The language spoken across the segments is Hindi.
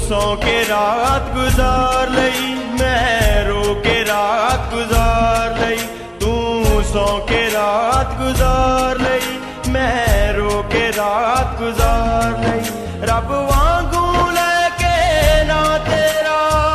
सौ के रात गुजार लई, मैं रो के रात गुजार लई। तू सौ के रात गुजार लई, मैं रो के रात गुजार लई। रब वांगू लेके ना तेरा,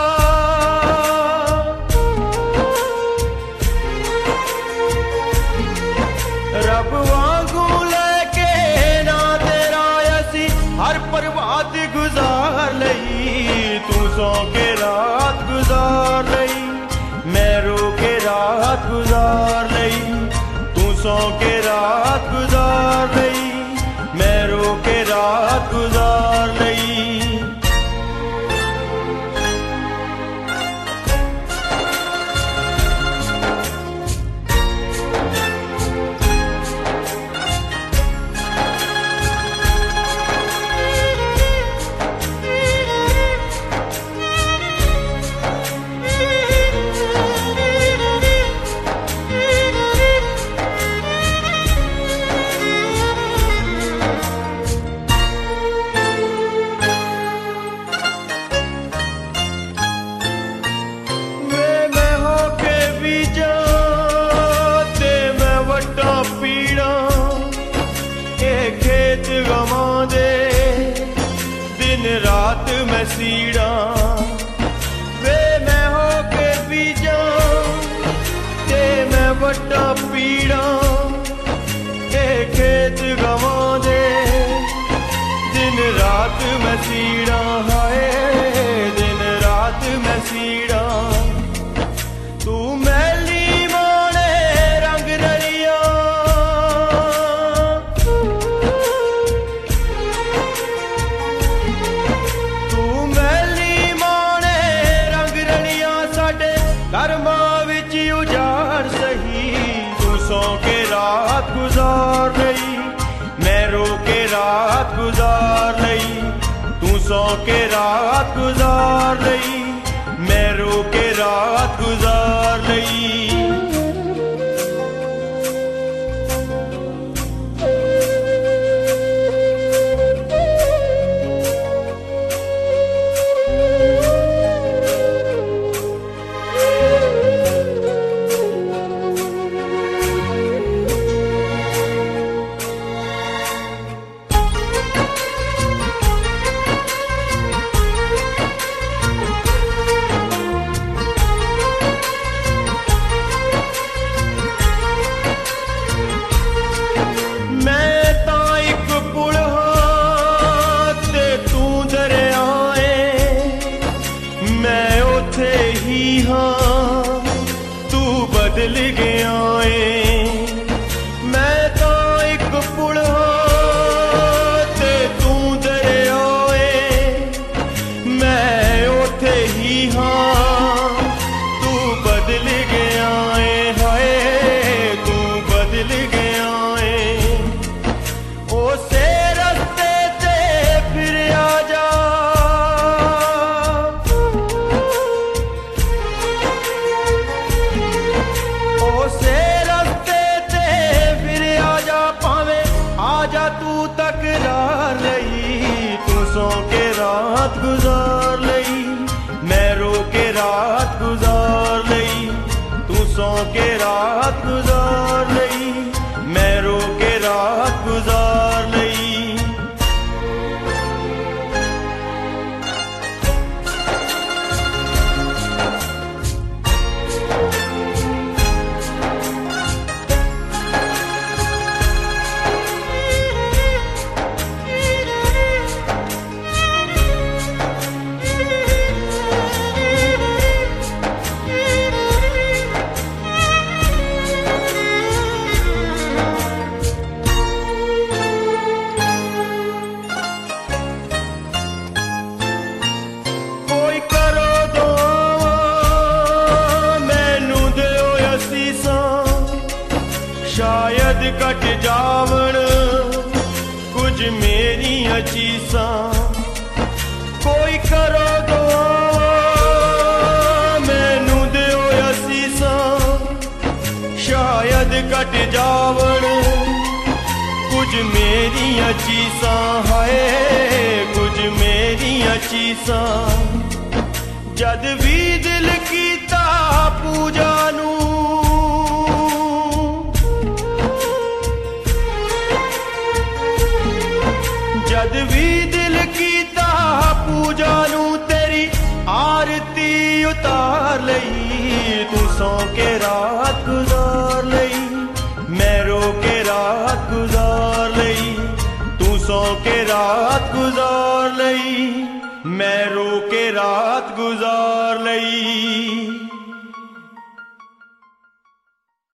रब वांगू लेके ना तेरा, ऐसी हर प्रभात गुजार लई। तू सौ के रात गुजार लई, मैं रो के रात गुजार लई। तू सौ के रात गुजार लई, मैं रो के रात गुजार लई। रात मैं सीड़ा वे मैं हो के बीजा ते मैं वड्डा पीड़ा, के खेत गवा दे दिन रात मैं सीड़ा। हाय दिन रात मैं सीड़ा, तू मैली माने रंग रलिया, कर्मा विच उजाड़ सही। तू सौ के रात गुजार लई, मैं रो के रात गुजार लई। तू सौ के रात गुजार लई, मैं रो के रात गुजार लई। बदल गया है मैं तो एक पुल ते तू दरिया है, मैं उथे ही हाँ तू बदल गया है। हाय तू बदल गया है, उसे रस्ते ते फिर आ जा, तू तकरार लई। तू सौ के रात गुजार लई, मैं रो के रात गुजार लई। तू सौ के रात गुजार लई, मैं रो के रात गुजार लई। शायद कट जावण कुछ मेरियां चीसां, कोई करो दुआ मैनू दिओ असीसां। शायद कट जावण कुछ मेरियां चीसां, हाय कुछ मेरियां चीसा जद भी दिल कीता पूजा नू जद भी दिल कीता पूजा नू तेरी आरती उतार लई तू सौ के रात गुजार लई मैं रो के रात गुजार लई तू सौ के रात गुजार लई मैं रो के रात गुजार लई